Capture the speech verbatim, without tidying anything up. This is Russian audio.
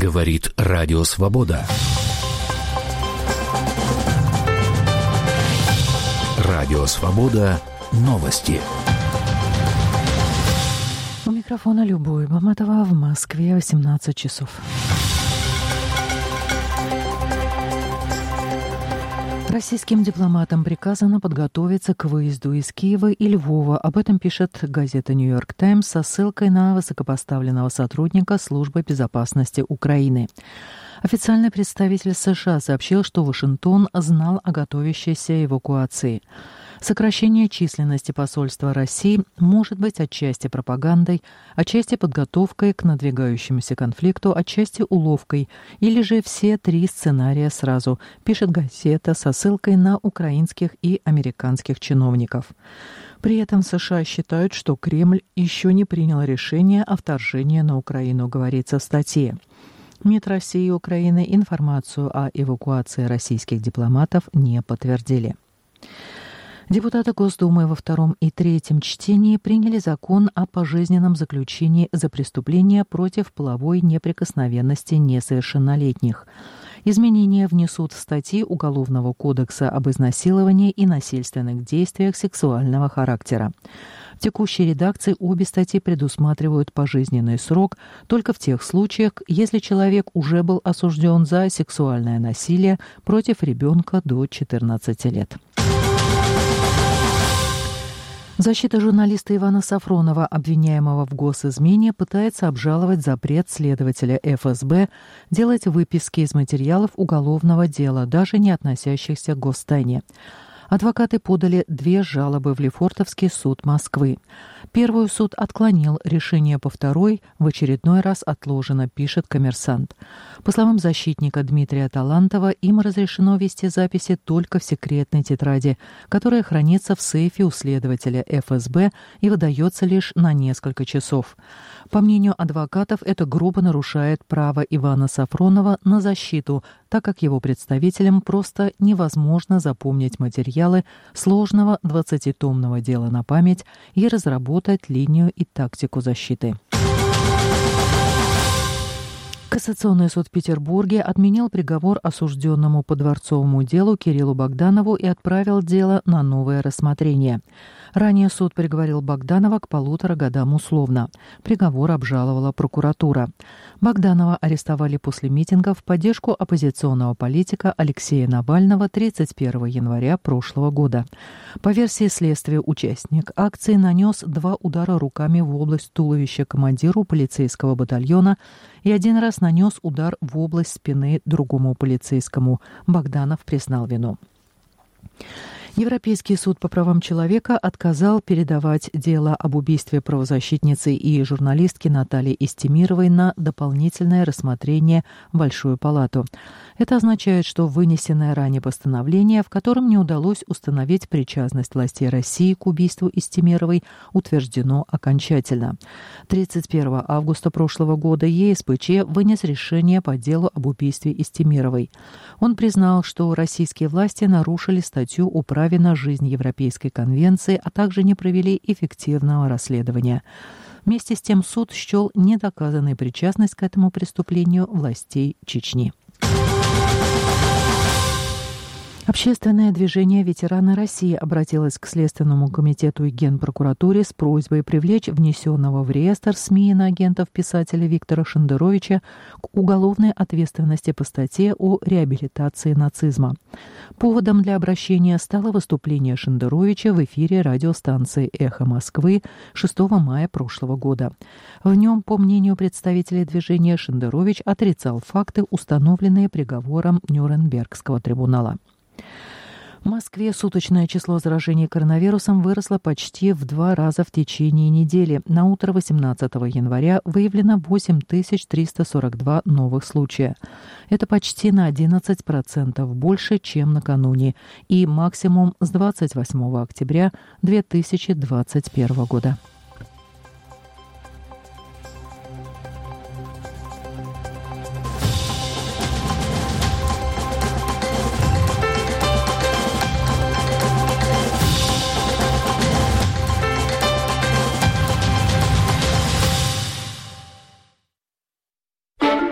Говорит Радио Свобода. Радио Свобода. Новости. У микрофона Любовь Баматова. В Москве восемнадцать часов. Российским дипломатам приказано подготовиться к выезду из Киева и Львова. Об этом пишет газета «Нью-Йорк Таймс» со ссылкой на высокопоставленного сотрудника Службы безопасности Украины. Официальный представитель США сообщил, что Вашингтон знал о готовящейся эвакуации. Сокращение численности посольства России может быть отчасти пропагандой, отчасти подготовкой к надвигающемуся конфликту, отчасти уловкой, или же все три сценария сразу, пишет газета со ссылкой на украинских и американских чиновников. При этом США считают, что Кремль еще не принял решение о вторжении на Украину, говорится в статье. МИД России и Украины информацию о эвакуации российских дипломатов не подтвердили. Депутаты Госдумы во втором и третьем чтении приняли закон о пожизненном заключении за преступления против половой неприкосновенности несовершеннолетних. Изменения внесут в статьи Уголовного кодекса об изнасиловании и насильственных действиях сексуального характера. В текущей редакции обе статьи предусматривают пожизненный срок только в тех случаях, если человек уже был осужден за сексуальное насилие против ребенка до четырнадцати лет. Защита журналиста Ивана Сафронова, обвиняемого в госизмене, пытается обжаловать запрет следователя эф эс бэ делать выписки из материалов уголовного дела, даже не относящихся к гостайне. Адвокаты подали две жалобы в Лефортовский суд Москвы. Первую суд отклонил, решение по второй в очередной раз отложено, пишет «Коммерсант». По словам защитника Дмитрия Талантова, им разрешено вести записи только в секретной тетради, которая хранится в сейфе у следователя эф эс бэ и выдается лишь на несколько часов. По мнению адвокатов, это грубо нарушает право Ивана Сафронова на защиту, так как его представителям просто невозможно запомнить материалы сложного двадцатитомного дела на память и разработать линию и тактику защиты. Кассационный суд в Петербурге отменил приговор осужденному по дворцовому делу Кириллу Богданову и отправил дело на новое рассмотрение. Ранее суд приговорил Богданова к полутора годам условно. Приговор обжаловала прокуратура. Богданова арестовали после митинга в поддержку оппозиционного политика Алексея Навального тридцать первого января прошлого года. По версии следствия, участник акции нанес два удара руками в область туловища командиру полицейского батальона и один раз нанес удар в область спины другому полицейскому. Богданов признал вину. Европейский суд по правам человека отказал передавать дело об убийстве правозащитницы и журналистки Натальи Истемировой на дополнительное рассмотрение в Большую палату. Это означает, что вынесенное ранее постановление, в котором не удалось установить причастность властей России к убийству Истемировой, утверждено окончательно. тридцать первого августа прошлого года е эс пэ че вынес решение по делу об убийстве Истемировой. Он признал, что российские власти нарушили статью о праве на жизнь Европейской конвенции, а также не провели эффективного расследования. Вместе с тем суд счел недоказанной причастность к этому преступлению властей Чечни. Общественное движение «Ветераны России» обратилось к Следственному комитету и Генпрокуратуре с просьбой привлечь внесенного в реестр СМИ иноагентов писателя Виктора Шендеровича к уголовной ответственности по статье о реабилитации нацизма. Поводом для обращения стало выступление Шендеровича в эфире радиостанции «Эхо Москвы» шестого мая прошлого года. В нем, по мнению представителей движения, Шендерович отрицал факты, установленные приговором Нюрнбергского трибунала. В Москве суточное число заражений коронавирусом выросло почти в два раза в течение недели. На утро восемнадцатого января выявлено восемь тысяч триста сорок два новых случая. Это почти на одиннадцать процентов больше, чем накануне, и максимум с двадцать восьмого октября две тысячи двадцать первого года.